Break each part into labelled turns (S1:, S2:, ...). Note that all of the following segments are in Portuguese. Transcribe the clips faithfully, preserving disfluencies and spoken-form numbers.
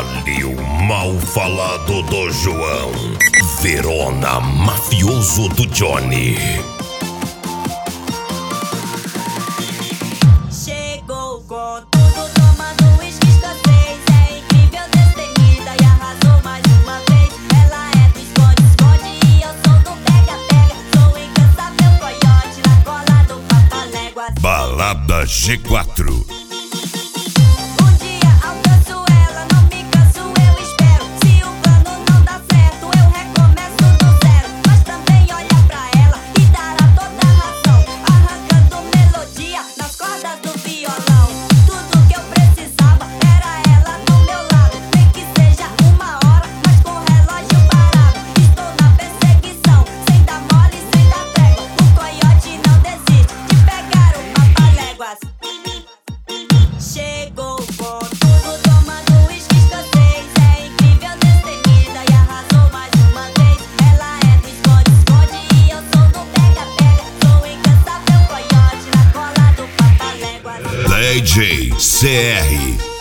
S1: Dali o mal falado do João, Verona, mafioso do Johnny.
S2: Chegou com tudo, tomando uísque escocês. É incrível, destemida e arrasou mais uma vez. Ela é do esconde-esconde e eu sou do pega-pega. Sou incansável coiote na cola do Papaléguas.
S1: Balada G quatro.
S2: Chegou com tudo, tomando uísque escocês. É incrível, destemida e arrasou mais uma vez. Ela é do esconde-esconde e eu sou do pega-pega. Sou incansável coiote na cola do Papaléguas.
S1: D J C R.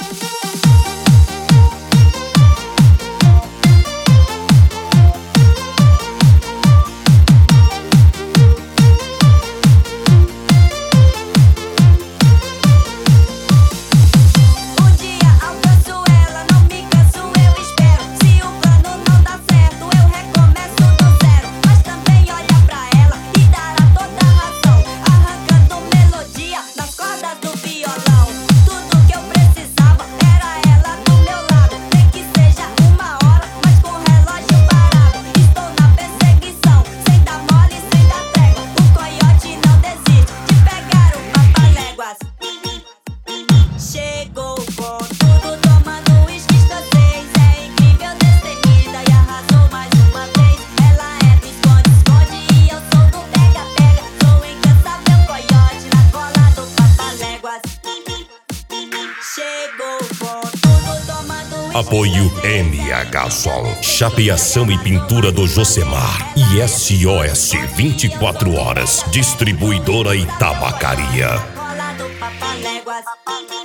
S2: Chegou com tudo, tomando uísque escocês. É incrível, destemida e arrasou mais uma vez. Ela é do esconde-esconde e eu sou do pega-pega. Sou incansável coiote na cola do Papaléguas. Chegou com tudo, tomando uísque.
S1: Apoio M H Som, chapeação e pintura do Josemar e S O S vinte e quatro horas, distribuidora e tabacaria.
S2: Cola do Papaléguas.